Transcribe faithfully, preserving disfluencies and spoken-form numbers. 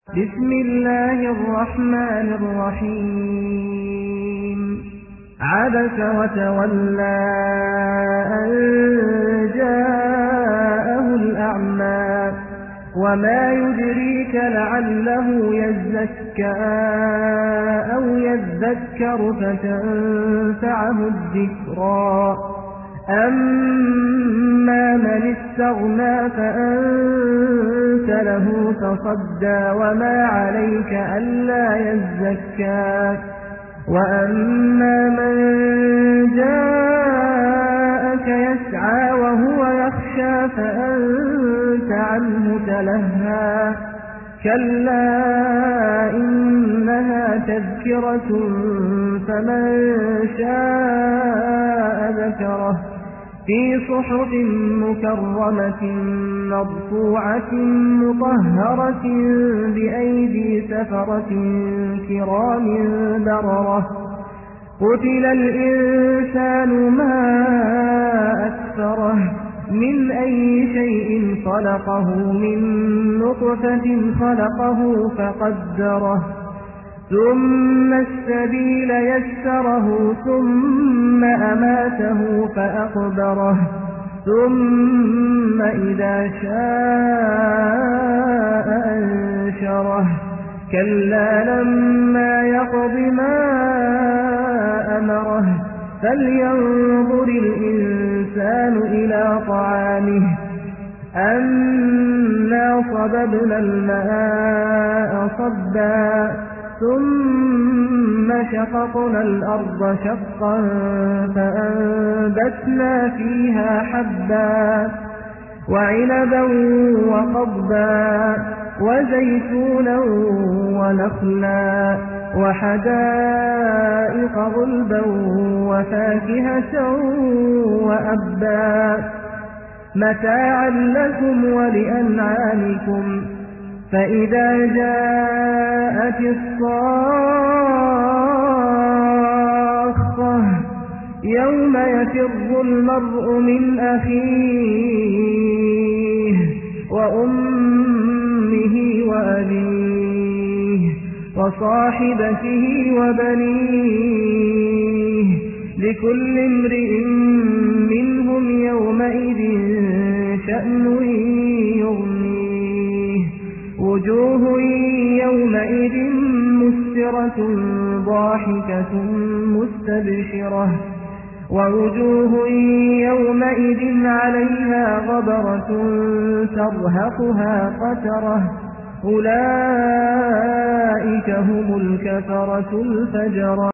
بسم الله الرحمن الرحيم عبس وتولى أن جاءه الأعمى وما يدريك لعله يزكى أو يذكر فتنفعه الذكرى أما من استغنى فأنت له تصدى وما عليك ألا يزكى وأما من جاءك يسعى وهو يخشى فأنت عنه تلهى كلا إنها تذكرة فمن شاء ذكره في صحف مكرمة مرفوعة مطهرة بأيدي سفرة كرام بررة قتل الإنسان ما أكثره من أي شيء خلقه من نطفة خلقه فقدره ثم السبيل يسره ثم أماته فأقبره ثم إذا شاء أنشره كلا لما يقض ما أمره فلينظر الإنسان إلى طعامه أنا صببنا الماء صبا ثم شققنا الأرض شقا فأنبتنا فيها حبا وعنبا وقضبا وزيتونا ونخلا وحدائق غلبا وفاكهة وأبا متاعا لكم ولأنعامكم فإذا جاءت الصاخة يوم يفر المرء من أخيه وأمه وأبيه وصاحبته وبنيه لكل امرئ منهم يومئذ شأن يغنيه وجوه يومئذ مسفرة ضاحكة مستبشرة ووجوه يومئذ عليها غبرة ترهقها قترة أولئك هم الكفرة الفجرة.